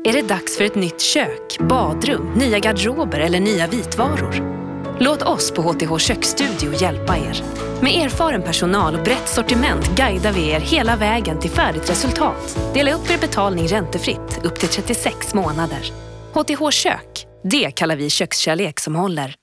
Är det dags för ett nytt kök, badrum, nya garderober eller nya vitvaror? Låt oss på HTH Köksstudio hjälpa er. Med erfaren personal och brett sortiment guidar vi er hela vägen till färdigt resultat. Dela upp er betalning räntefritt upp till 36 månader. HTH Kök, det kallar vi kökskärlek som håller.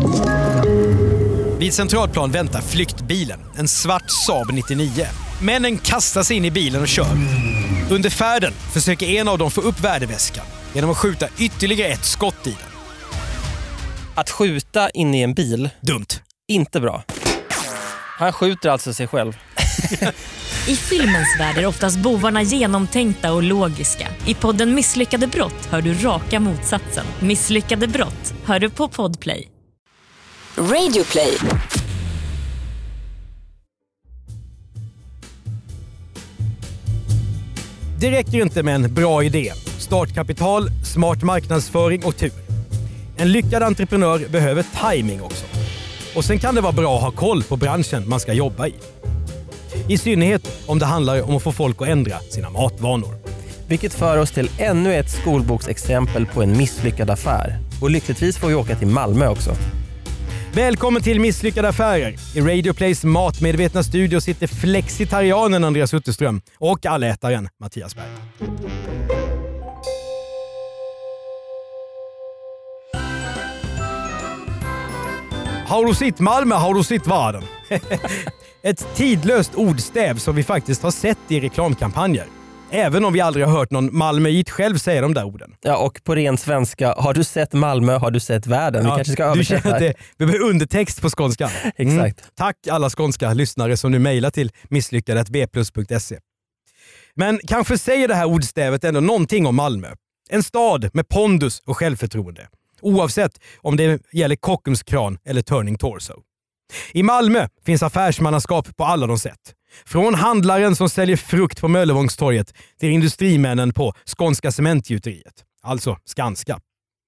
Vid Centralplan väntar flyktbilen, en svart Saab 99. Männen kastar sig in i bilen och kör. Under färden försöker en av dem få upp värdeväskan genom att skjuta ytterligare ett skott i den. Att skjuta in i en bil? Dumt. Inte bra. Han skjuter alltså sig själv. I filmens värld är oftast bovarna genomtänkta och logiska. I podden Misslyckade brott hör du raka motsatsen. Misslyckade brott hör du på Podplay. Radioplay. Det räcker inte med en bra idé, startkapital, smart marknadsföring och tur. En lyckad entreprenör behöver timing också. Och sen kan det vara bra att ha koll på branschen man ska jobba i. I synnerhet om det handlar om att få folk att ändra sina matvanor. Vilket för oss till ännu ett skolboksexempel på en misslyckad affär. Och lyckligtvis får vi åka till Malmö också. Välkommen till Misslyckade affärer. I Radioplays matmedvetna studio sitter flexitarianen Andreas Utterström och allätaren Mattias Berg. Har du sitt Malmö, har du sitt världen. Ett tidlöst ordstäv som vi faktiskt har sett i reklamkampanjer. Även om vi aldrig har hört någon malmöit själv säga de där orden. Ja, och på ren svenska, har du sett Malmö, har du sett världen? Vi kanske ska översätta det. Vi behöver undertext på skånska. Exakt. Tack alla skånska lyssnare som nu mejlar till misslyckade@bplus.se. Men kanske säger det här ordstävet ändå någonting om Malmö. En stad med pondus och självförtroende. Oavsett om det gäller Kockums kran eller Turning Torso. I Malmö finns affärsmannaskap på alla de sätt. Från handlaren som säljer frukt på Möllevångstorget till industrimännen på Skånska cementgjuteriet. Alltså Skanska.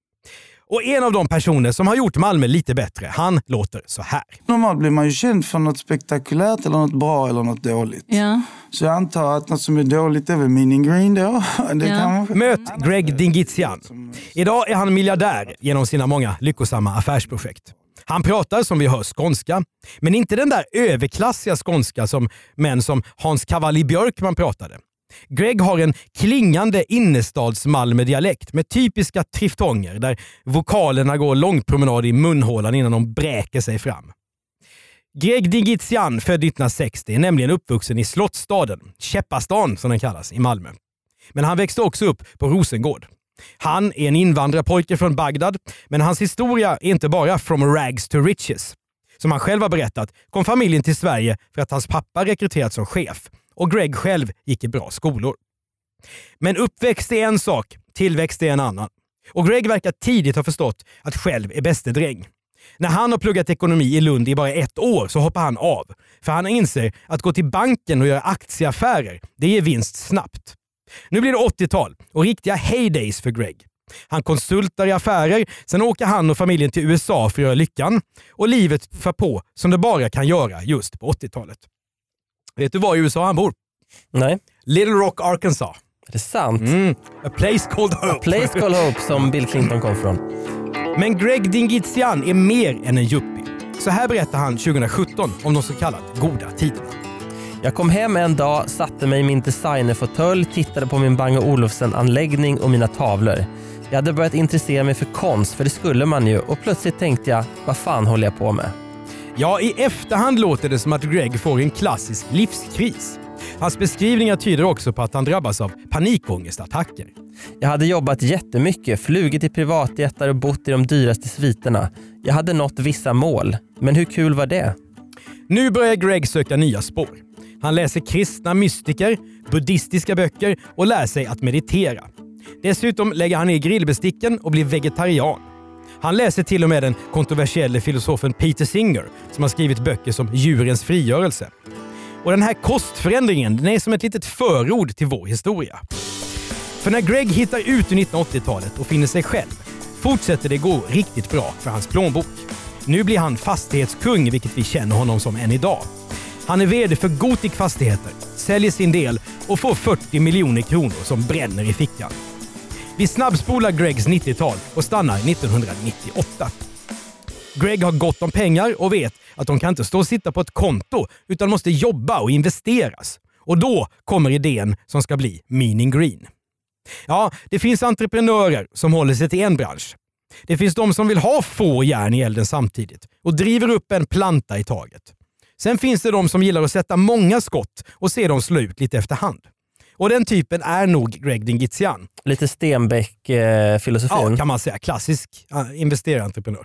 Och en av de personer som har gjort Malmö lite bättre, han låter så här. Normalt blir man ju känd för något spektakulärt eller något bra eller något dåligt. Ja. Så jag antar att något som är dåligt är väl mean green då. Det kan man... Möt Greg Dingizian. Idag är han miljardär genom sina många lyckosamma affärsprojekt. Han pratar som vi hör skånska, men inte den där överklassiga skånska som män som Hans Cavalli Björkman pratade. Greg har en klingande innerstads-Malmö-dialekt med typiska triftonger där vokalerna går långpromenad i munhålan innan de bräker sig fram. Greg Dingizian, född 1960, är nämligen uppvuxen i Slottsstaden, Käppastan som den kallas, i Malmö. Men han växte också upp på Rosengård. Han är en invandrarpojke från Bagdad, men hans historia är inte bara from rags to riches. Som han själv har berättat kom familjen till Sverige för att hans pappa rekryterats som chef och Greg själv gick i bra skolor. Men uppväxt är en sak, tillväxt är en annan. Och Greg verkar tidigt ha förstått att själv är bäste dräng. När han har pluggat ekonomi i Lund i bara 1 år så hoppar han av. För han inser att gå till banken och göra aktieaffärer, det ger vinst snabbt. Nu blir det 80-tal och riktiga heydays för Greg. Han konsultar i affärer, sen åker han och familjen till USA för att göra lyckan. Och livet för på som det bara kan göra just på 80-talet. Vet du var i USA han bor? Nej. Little Rock, Arkansas. Är det sant? A place called Hope. A place called Hope som Bill Clinton kom från. Men Greg Dingizian är mer än en yuppie. Så här berättar han 2017 om de så kallade goda tiderna. Jag kom hem en dag, satte mig i min designerfåtölj, tittade på min Bang & Olufsen-anläggning och mina tavlor. Jag hade börjat intressera mig för konst, för det skulle man ju. Och plötsligt tänkte jag, vad fan håller jag på med? Ja, i efterhand låter det som att Greg får en klassisk livskris. Hans beskrivningar tyder också på att han drabbas av panikångestattacker. Jag hade jobbat jättemycket, flugit i privatjetar och bott i de dyraste sviterna. Jag hade nått vissa mål. Men hur kul var det? Nu börjar Greg söka nya spår. Han läser kristna mystiker, buddhistiska böcker och lär sig att meditera. Dessutom lägger han ner grillbesticken och blir vegetarian. Han läser till och med den kontroversiella filosofen Peter Singer som har skrivit böcker som Djurens frigörelse. Och den här kostförändringen, den är som ett litet förord till vår historia. För när Greg hittar ut ur 1980-talet och finner sig själv fortsätter det gå riktigt bra för hans plånbok. Nu blir han fastighetskung, vilket vi känner honom som än idag. Han är vd för Gotik Fastigheter, säljer sin del och får 40 miljoner kronor som bränner i fickan. Vi snabbspolar Gregs 90-tal och stannar 1998. Greg har gott om pengar och vet att de kan inte stå och sitta på ett konto utan måste jobba och investeras. Och då kommer idén som ska bli Meaning Green. Ja, det finns entreprenörer som håller sig till en bransch. Det finns de som vill ha få järn i elden samtidigt och driver upp en planta i taget. Sen finns det de som gillar att sätta många skott och se dem slå ut lite efterhand. Och den typen är nog Greg Dingizian. Lite Stenbeck-filosofin. Ja, kan man säga. Klassisk investerarentreprenör.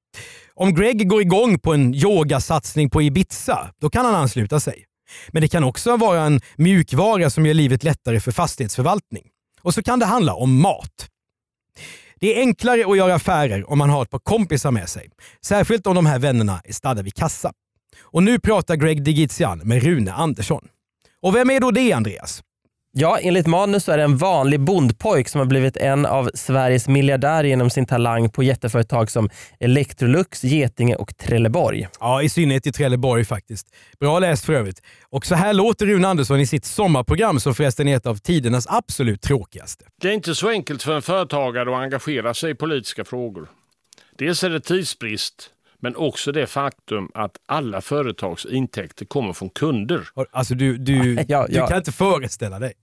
Om Greg går igång på en yogasatsning på Ibiza, då kan han ansluta sig. Men det kan också vara en mjukvara som gör livet lättare för fastighetsförvaltning. Och så kan det handla om mat. Det är enklare att göra affärer om man har ett par kompisar med sig. Särskilt om de här vännerna är stadda vid kassa. Och nu pratar Greg Dingizian med Rune Andersson. Och vem är då det, Andreas? Ja, enligt manus så är det en vanlig bondpojk som har blivit en av Sveriges miljardärer genom sin talang på jätteföretag som Electrolux, Getinge och Trelleborg. Ja, i synnerhet i Trelleborg faktiskt. Bra läst för övrigt. Och så här låter Rune Andersson i sitt sommarprogram som förresten är ett av tidernas absolut tråkigaste. Det är inte så enkelt för en företagare att engagera sig i politiska frågor. Dels är det tidsbrist, men också det faktum att alla företags intäkter kommer från kunder. Alltså du kan inte föreställa dig.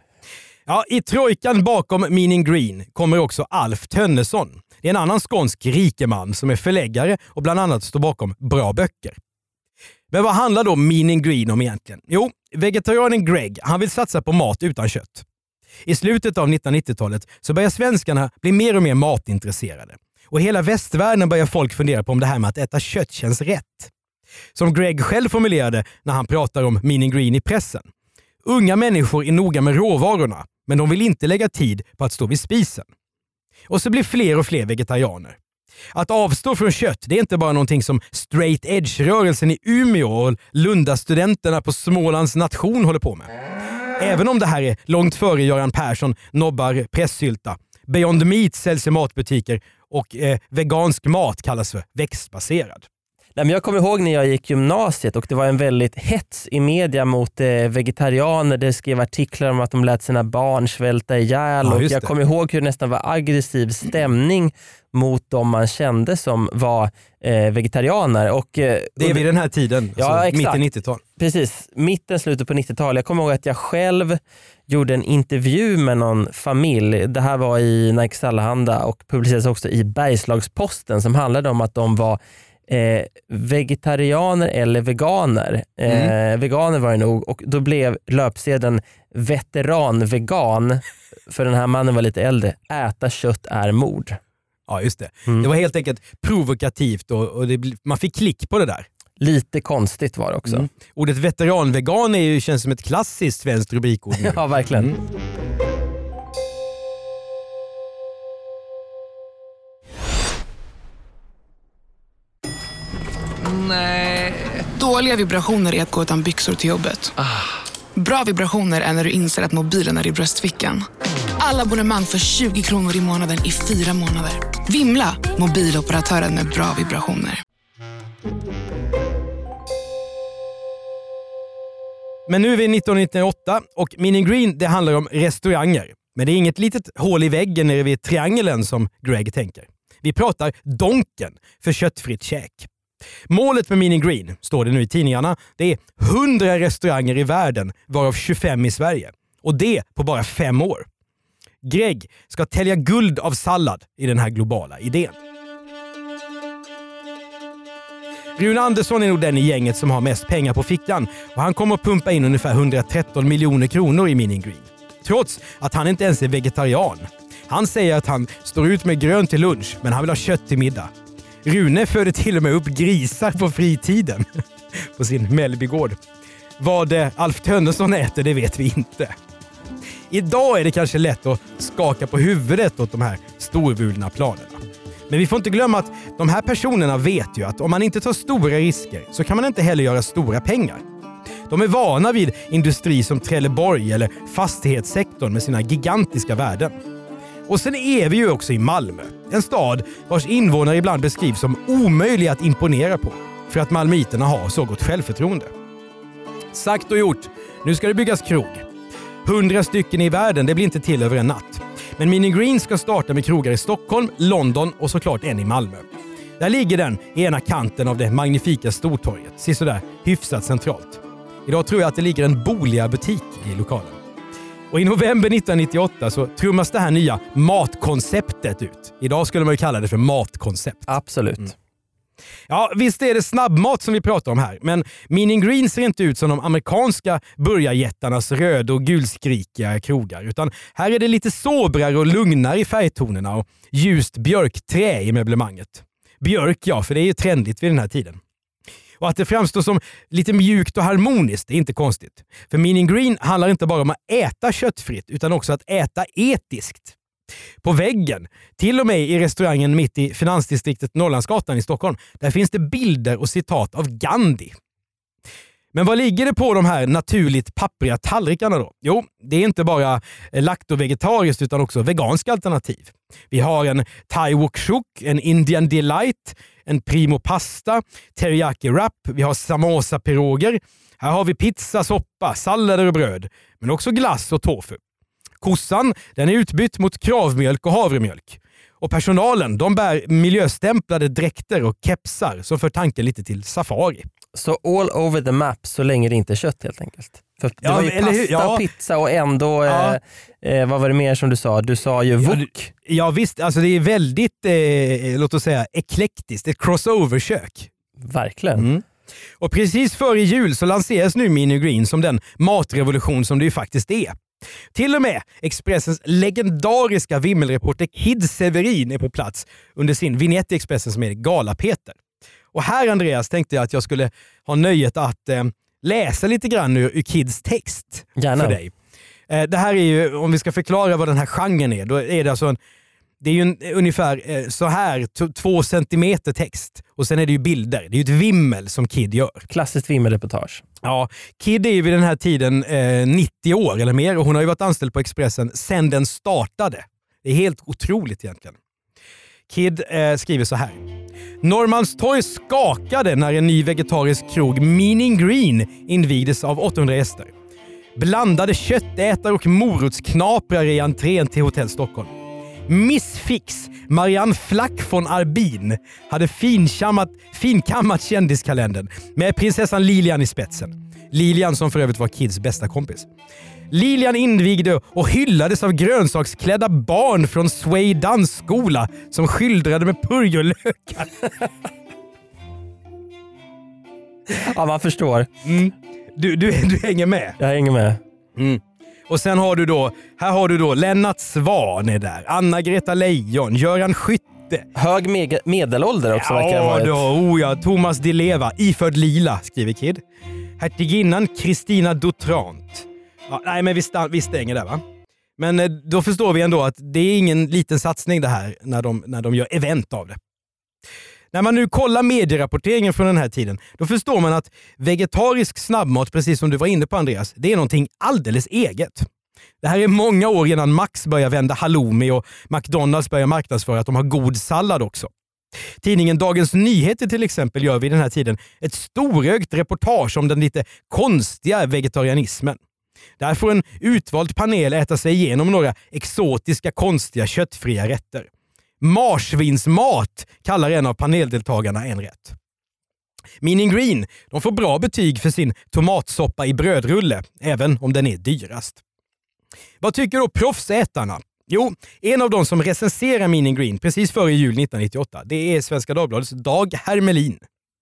Ja, i trojkan bakom Meaning Green kommer också Alf Tönnesson. Det är en annan skånsk rikeman som är förläggare och bland annat står bakom bra böcker. Men vad handlar då Meaning Green om egentligen? Jo, vegetarianen Greg, han vill satsa på mat utan kött. I slutet av 1990-talet så börjar svenskarna bli mer och mer matintresserade. Och hela västvärlden börjar folk fundera på om det här med att äta kött känns rätt. Som Greg själv formulerade när han pratar om Meaning Green i pressen. Unga människor är noga med råvarorna, men de vill inte lägga tid på att stå vid spisen. Och så blir fler och fler vegetarianer. Att avstå från kött, det är inte bara någonting som straight edge-rörelsen i Umeå och Lunda-studenterna på Smålands nation håller på med. Även om det här är långt före Göran Persson nobbar pressylta. Beyond Meat säljs i matbutiker och vegansk mat kallas för växtbaserad. Nej, men jag kommer ihåg när jag gick gymnasiet och det var en väldigt hets i media mot vegetarianer. Det skrev artiklar om att de lät sina barn svälta ihjäl. Ja, och jag kommer ihåg hur det nästan var aggressiv stämning mot de man kände som var vegetarianer. Och, det är vid den här tiden, ja, alltså exakt. Mitten 90-tal. Precis, slutet på 90-talet. Jag kommer ihåg att jag själv gjorde en intervju med någon familj. Det här var i Nike Allehanda och publicerades också i Bergslagsposten som handlade om att de var vegetarianer eller veganer. Veganer var det nog och då blev löpsedeln veteranvegan för den här mannen var lite äldre. Äta kött är mord. Ja, just det. Det var helt enkelt provokativt och man fick klick på det där. Lite konstigt var det också. Ordet veteranvegan känns som ett klassiskt svenskt rubrikord. Ja, verkligen. Nej. Dåliga vibrationer är att gå utan byxor till jobbet. Bra vibrationer är när du inser att mobilen är i bröstfickan. Alla abonnemang för 20 kronor i månaden i 4 månader. Vimla, mobiloperatören med bra vibrationer. Men nu är vi 1998 och Meaning Green det handlar om restauranger. Men det är inget litet hål i väggen nere vid triangeln som Greg tänker. Vi pratar Donken för köttfritt käk. Målet med Meaning Green, står det nu i tidningarna, det är 100 restauranger i världen varav 25 i Sverige. Och det på bara 5 år. Greg ska tälja guld av sallad i den här globala idén. Rune Andersson är nog den i gänget som har mest pengar på fickan och han kommer att pumpa in ungefär 113 miljoner kronor i Meaning Green. Trots att han inte ens är vegetarian. Han säger att han står ut med grönt till lunch men han vill ha kött till middag. Rune föder till och med upp grisar på fritiden på sin Mellbygård. Vad Alf Tönnesson äter, det vet vi inte. Idag är det kanske lätt att skaka på huvudet åt de här storvulna planerna. Men vi får inte glömma att de här personerna vet ju att om man inte tar stora risker så kan man inte heller göra stora pengar. De är vana vid industri som Trelleborg eller fastighetssektorn med sina gigantiska värden. Och sen är vi ju också i Malmö, en stad vars invånare ibland beskrivs som omöjliga att imponera på för att malmöiterna har så gott självförtroende. Sagt och gjort, nu ska det byggas krog. 100 stycken i världen, det blir inte till över en natt. Men Mean & Green ska starta med krogar i Stockholm, London och såklart en i Malmö. Där ligger den i ena kanten av det magnifika Stortorget, sådär hyfsat centralt. Idag tror jag att det ligger en Bolia-butik i lokalen. Och i november 1998 så trummas det här nya matkonceptet ut. Idag skulle man ju kalla det för matkoncept. Absolut. Ja, visst är det snabbmat som vi pratar om här, men Mean & Green ser inte ut som de amerikanska burgarjättarnas röd- och gulskrikiga krogar, utan här är det lite sobrare och lugnare i färgtonerna och ljust björkträ i möblemanget. Björk, ja, för det är ju trendigt vid den här tiden. Och att det framstår som lite mjukt och harmoniskt är inte konstigt. För Mean & Green handlar inte bara om att äta köttfritt utan också att äta etiskt. På väggen, till och med i restaurangen mitt i finansdistriktet Norrlandsgatan i Stockholm, där finns det bilder och citat av Gandhi. Men vad ligger det på de här naturligt pappriga tallrikarna då? Jo, det är inte bara lakto-vegetariskt utan också veganska alternativ. Vi har en Thai wok chuk, en Indian delight, en primo pasta, teriyaki wrap, vi har samosa-piroger. Här har vi pizza, soppa, sallader och bröd, men också glass och tofu. Kossan, den är utbytt mot kravmjölk och havremjölk. Och personalen, de bär miljöstämplade dräkter och kepsar som för tanken lite till safari. Så all over the map så länge det inte är kött helt enkelt. För det var ju pasta och pizza och ändå, vad var det mer som du sa? Du sa ju wok. Ja visst, alltså det är väldigt, låt oss säga, eklektiskt. Ett crossover-kök. Verkligen. Och precis före jul så lanseras nu Mean & Green som den matrevolution som det ju faktiskt är. Till och med Expressens legendariska vimmelreporter Kid Severin är på plats under sin vignett i Expressen som är Gala-Peter. Och här, Andreas, tänkte jag att jag skulle ha nöjet att läsa lite grann ur Kids text. Gärna. För dig. Det här är ju, om vi ska förklara vad den här genren är, då är det alltså det är ju ungefär så här 2 centimeter text och sen är det ju bilder. Det är ju ett vimmel som Kid gör. Klassiskt vimmelreportage. Ja, Kid är ju vid den här tiden 90 år eller mer och hon har ju varit anställd på Expressen sedan den startade. Det är helt otroligt egentligen. Kid skriver så här. Norrmalmstorg skakade när en ny vegetarisk krog, Mean & Green, invigdes av 800 gäster. Blandade köttätare och morotsknaprare i entrén till Hotell Stockholm. Missfix Marianne Flack von Arbin hade finkammat kändiskalendern med prinsessan Lilian i spetsen. Lilian som för övrigt var Kids bästa kompis. Lilian invigde och hyllades av grönsaksklädda barn från Sway dansskola som skildrade med purjolökar. Ja, man förstår. Du hänger med. Jag hänger med. Och sen har du då Lennart Svan är där, Anna-Greta Leijon, Göran Skytte. Hög medelålder också verkar det ha varit. Thomas Di Leva, iförd lila, skriver Kid. Hertiginnan Kristina Doutrant. Ja, nej, men vi stänger där, va? Men då förstår vi ändå att det är ingen liten satsning det här när de gör event av det. När man nu kollar medierapporteringen från den här tiden, då förstår man att vegetarisk snabbmat, precis som du var inne på Andreas, det är någonting alldeles eget. Det här är många år innan Max börjar vända halloumi och McDonalds börjar marknadsföra att de har god sallad också. Tidningen Dagens Nyheter till exempel gör vid den här tiden ett storögt reportage om den lite konstiga vegetarianismen. Där får en utvald panel äta sig igenom några exotiska, konstiga, köttfria rätter. Marsvinsmat kallar en av paneldeltagarna en rätt. Mean & Green, de får bra betyg för sin tomatsoppa i brödrulle, även om den är dyrast. Vad tycker då proffsätarna? Jo, en av de som recenserar Mean & Green precis före jul 1998, det är Svenska Dagbladets Dag Hermelin.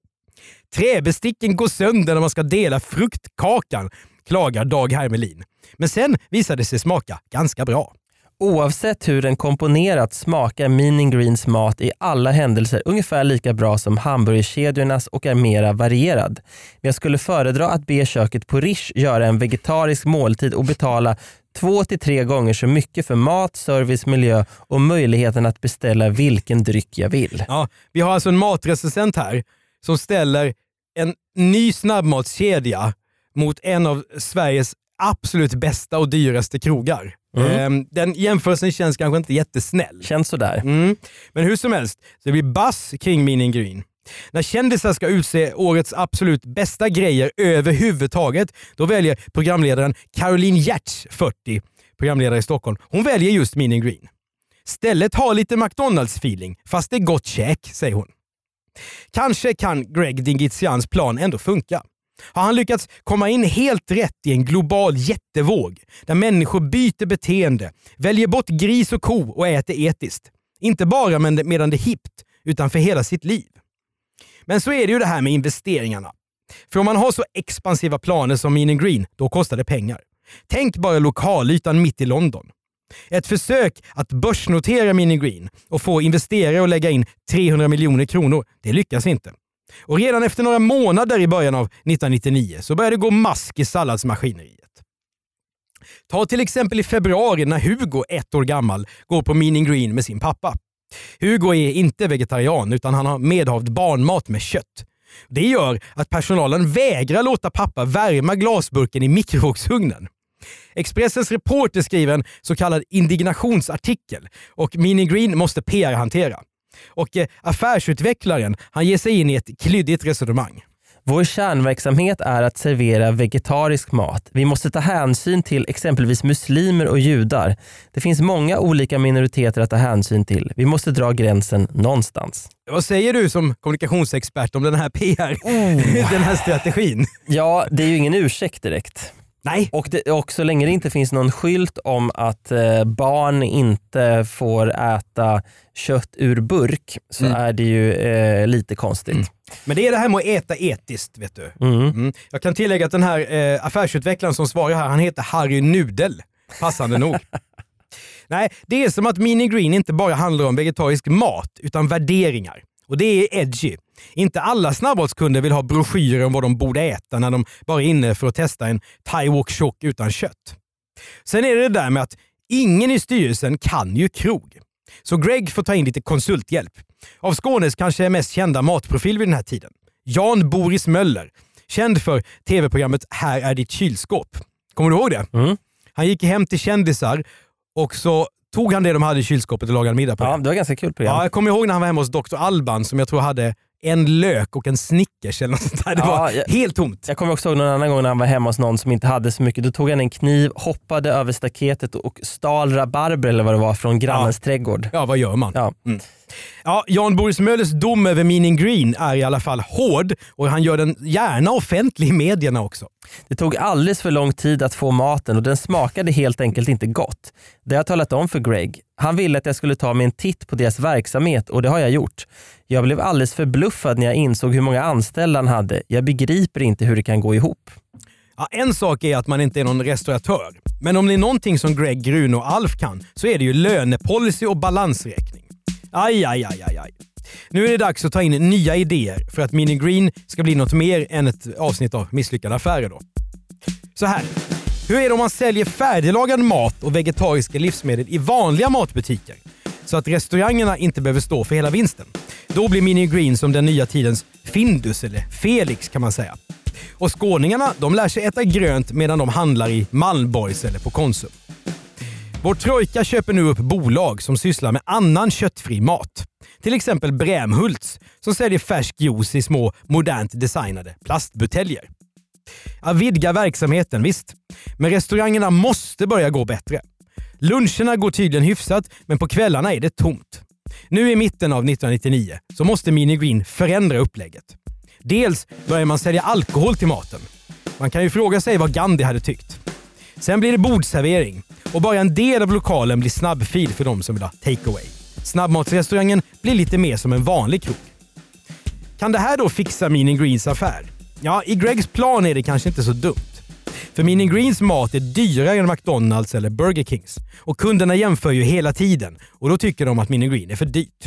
Träbesticken går sönder när man ska dela fruktkakan, klagar Dag Hermelin. Men sen visade det sig smaka ganska bra. Oavsett hur den komponerat smakar Mean & Greens mat i alla händelser ungefär lika bra som hamburgerkedjornas och är mera varierad. Men jag skulle föredra att be köket på Rish göra en vegetarisk måltid och betala 2 till 3 gånger så mycket för mat, service, miljö och möjligheten att beställa vilken dryck jag vill. Ja, vi har alltså en matrecensent här som ställer en ny snabbmatskedja mot en av Sveriges absolut bästa och dyraste krogar. Den jämförelsen känns kanske inte jättesnäll. Känns sådär. Men hur som helst, det blir buzz kring Mean & Green. När kändisar ska utse årets absolut bästa grejer överhuvudtaget, då väljer programledaren Caroline Giertz, 40, programledare i Stockholm, hon väljer just Mean & Green. Stället har lite McDonalds-feeling, fast det är gott käk, säger hon. Kanske kan Greg Dingizians plan ändå funka. Har han lyckats komma in helt rätt i en global jättevåg där människor byter beteende, väljer bort gris och ko och äter etiskt. Inte bara medan det är hippt, utan för hela sitt liv. Men så är det ju det här med investeringarna. För om man har så expansiva planer som Mean & Green, då kostar det pengar. Tänk bara lokalytan mitt i London. Ett försök att börsnotera Mean & Green och få investerare att lägga in 300 miljoner kronor, det lyckas inte. Och redan efter några månader i början av 1999 så började det gå mask i salladsmaskineriet. Ta till exempel i februari när Hugo, 1 år gammal, går på Mean & Green med sin pappa. Hugo är inte vegetarian utan han har medhavt barnmat med kött. Det gör att personalen vägrar låta pappa värma glasburken i mikrovågsugnen. Expressens reporter skriver en så kallad indignationsartikel och Mean & Green måste PR-hantera. Och affärsutvecklaren, han ger sig in i ett klyddigt resonemang. Vår kärnverksamhet är att servera vegetarisk mat. Vi måste ta hänsyn till exempelvis muslimer och judar. Det finns många olika minoriteter att ta hänsyn till. Vi måste dra gränsen någonstans. Vad säger du som kommunikationsexpert om den här PR, den här strategin? Ja, det är ju ingen ursäkt direkt. Nej. Och så länge det inte finns någon skylt om att barn inte får äta kött ur burk så är det ju lite konstigt. Men det är det här med att äta etiskt, vet du. Jag kan tillägga att den här affärsutvecklaren som svarar här, han heter Harry Nudel. Passande nog. Nej, det är som att Mean & Green inte bara handlar om vegetarisk mat utan värderingar. Och det är edgy. Inte alla snabbmatskunder vill ha broschyrer om vad de borde äta när de bara är inne för att testa en Thai Wok Chok utan kött. Sen är det där med att ingen i styrelsen kan ju krog. Så Greg får ta in lite konsulthjälp. Av Skånes kanske mest kända matprofil vid den här tiden. Jan Boris Möller. Känd för tv-programmet Här är ditt kylskåp. Kommer du ihåg det? Han gick hem till kändisar och så tog han det de hade i kylskåpet och lagade middag på. Ja, det var ganska kul program. Ja, jag kommer ihåg när han var hemma hos Dr. Alban som jag tror hade en lök och en Snickers eller något sånt där. Det var helt tomt. Jag kommer också ihåg någon annan gång när han var hemma hos någon som inte hade så mycket. Då tog han en kniv, hoppade över staketet och stal rabarber eller vad det var från grannens trädgård. Ja, vad gör man? Ja. Ja, Jan Boris Möllers dom över Mean & Green är i alla fall hård och han gör den gärna offentlig i medierna också. Det tog alldeles för lång tid att få maten och den smakade helt enkelt inte gott. Det har jag talat om för Greg. Han ville att jag skulle ta mig en titt på deras verksamhet och det har jag gjort. Jag blev alldeles förbluffad när jag insåg hur många anställda han hade. Jag begriper inte hur det kan gå ihop. Ja, en sak är att man inte är någon restauratör. Men om det är någonting som Greg, Rune och Alf kan så är det ju lönepolicy och balansräkning. Aj. Nu är det dags att ta in nya idéer för att Mean & Green ska bli något mer än ett avsnitt av misslyckade affärer då. Så här. Hur är det om man säljer färdiglagad mat och vegetariska livsmedel i vanliga matbutiker så att restaurangerna inte behöver stå för hela vinsten? Då blir Mean & Green som den nya tidens Findus eller Felix kan man säga. Och skåningarna, de lär sig äta grönt medan de handlar i Malmborgs eller på Konsum. Vår trojka köper nu upp bolag som sysslar med annan köttfri mat. Till exempel Brämhults som säljer färsk juice i små modernt designade plastbuteljer. Att vidga verksamheten, visst. Men restaurangerna måste börja gå bättre. Luncherna går tydligen hyfsat, men på kvällarna är det tomt. Nu i mitten av 1999 så måste Mean & Green förändra upplägget. Dels börjar man sälja alkohol till maten. Man kan ju fråga sig vad Gandhi hade tyckt. Sen blir det bordservering och bara en del av lokalen blir snabbfil för de som vill ha takeaway. Snabbmatsrestaurangen blir lite mer som en vanlig krog. Kan det här då fixa Mean & Greens affär? Ja, i Gregs plan är det kanske inte så dumt. För Mean & Greens mat är dyrare än McDonalds eller Burger Kings. Och kunderna jämför ju hela tiden och då tycker de att Mean & Green är för dyrt.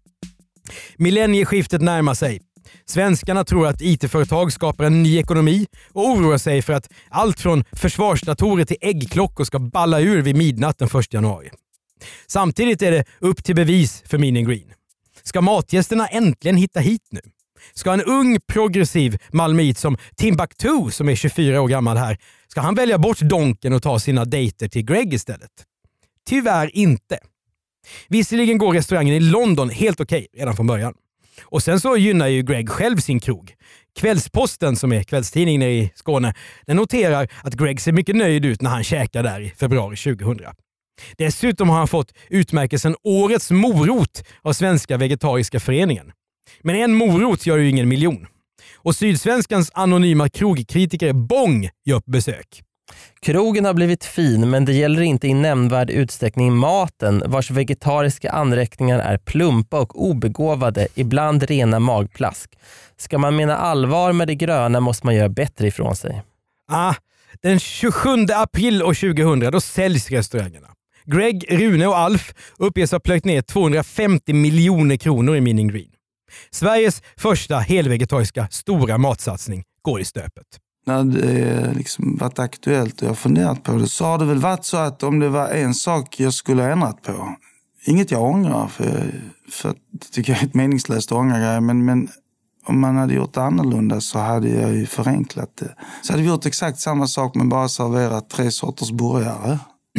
Millennieskiftet närmar sig. Svenskarna tror att IT-företag skapar en ny ekonomi och oroar sig för att allt från försvarsdatorer till äggklockor ska balla ur vid midnatt den 1 januari. Samtidigt är det upp till bevis för Mean & Green. Ska matgästerna äntligen hitta hit nu? Ska en ung progressiv malmöit som Timbuktu som är 24 år gammal här, ska han välja bort donken och ta sina dejter till Greg istället? Tyvärr inte. Visserligen går restaurangen i London helt okej redan från början. Och sen så gynnar ju Greg själv sin krog. Kvällsposten, som är kvällstidning nere i Skåne, den noterar att Greg ser mycket nöjd ut när han käkar där i februari 2000. Dessutom har han fått utmärkelsen Årets morot av Svenska vegetariska föreningen. Men en morot gör ju ingen miljon. Och Sydsvenskans anonyma krogkritiker Bong gör besök. Krogen har blivit fin, men det gäller inte i nämnvärd utsträckning maten, vars vegetariska anräkningar är plumpa och obegåvade, ibland rena magplask. Ska man mena allvar med det gröna måste man göra bättre ifrån sig. Den 27 april år 2000 då säljs restaurangerna. Greg, Rune och Alf uppges ha plöjt ner 250 miljoner kronor i Meaning Green. Sveriges första helvegetariska stora matsatsning går i stöpet. När det liksom varit aktuellt och jag funderat på det, så har det väl varit så att om det var en sak jag skulle ha ändrat på, inget jag ångrar, för det tycker jag är ett meningslöst att ångra grejer, men om man hade gjort annorlunda så hade jag ju förenklat det. Så hade vi gjort exakt samma sak men bara serverat 3 sorters burgare.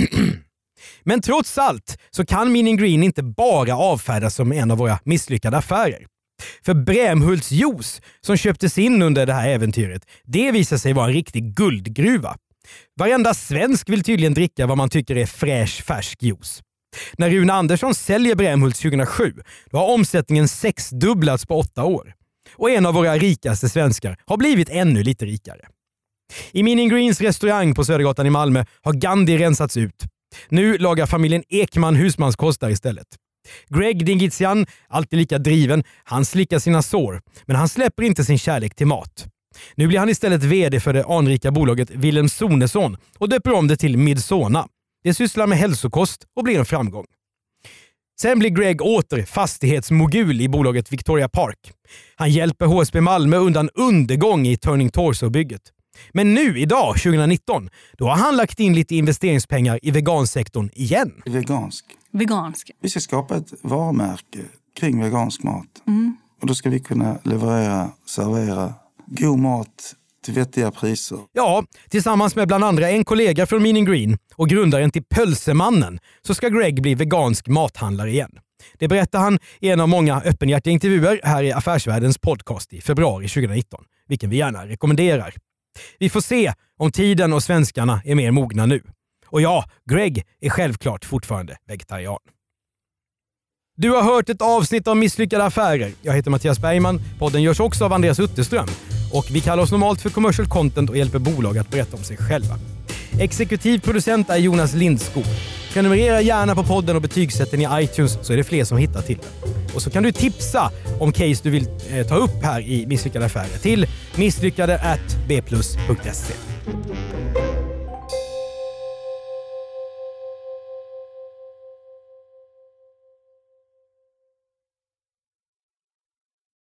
Men trots allt så kan Meaning Green inte bara avfärdas som en av våra misslyckade affärer. För Brämhults juice som köptes in under det här äventyret, det visar sig vara en riktig guldgruva. Varenda svensk vill tydligen dricka vad man tycker är färsk juice. När Rune Andersson säljer Brämhults 2007, då har omsättningen 6-dubblats på 8 år. Och en av våra rikaste svenskar har blivit ännu lite rikare. I Meaning Greens restaurang på Södergatan i Malmö har Gandhi rensats ut. Nu lagar familjen Ekman husmanskost där istället. Greg Dingizian, alltid lika driven, han slickar sina sår, men han släpper inte sin kärlek till mat. Nu blir han istället vd för det anrika bolaget Willem Sonesson och döper om det till Midsona. Det sysslar med hälsokost och blir en framgång. Sen blir Greg åter fastighetsmogul i bolaget Victoria Park. Han hjälper HSB Malmö undan undergång i Turning Torso-bygget. Men nu, idag, 2019, då har han lagt in lite investeringspengar i vegansektorn igen. Vegansk. Vi ska skapa ett varumärke kring vegansk mat. Och då ska vi kunna servera god mat till vettiga priser. Ja, tillsammans med bland andra en kollega från Meaning Green och grundaren till Pölsemannen så ska Greg bli vegansk mathandlare igen. Det berättar han i en av många öppenhjärtiga intervjuer här i Affärsvärldens podcast i februari 2019, vilken vi gärna rekommenderar. Vi får se om tiden och svenskarna är mer mogna nu. Och ja, Greg är självklart fortfarande vegetarian. Du har hört ett avsnitt av Misslyckade affärer. Jag heter Mattias Bergman. Podden görs också av Andreas Utterström. Och vi kallar oss normalt för commercial content och hjälper bolag att berätta om sig själva. Exekutiv producent är Jonas Lindskog. Prenumerera gärna på podden och betygsätt den i iTunes så är det fler som hittar till den. Och så kan du tipsa om case du vill ta upp här i Misslyckade affärer till misslyckade@bplus.se.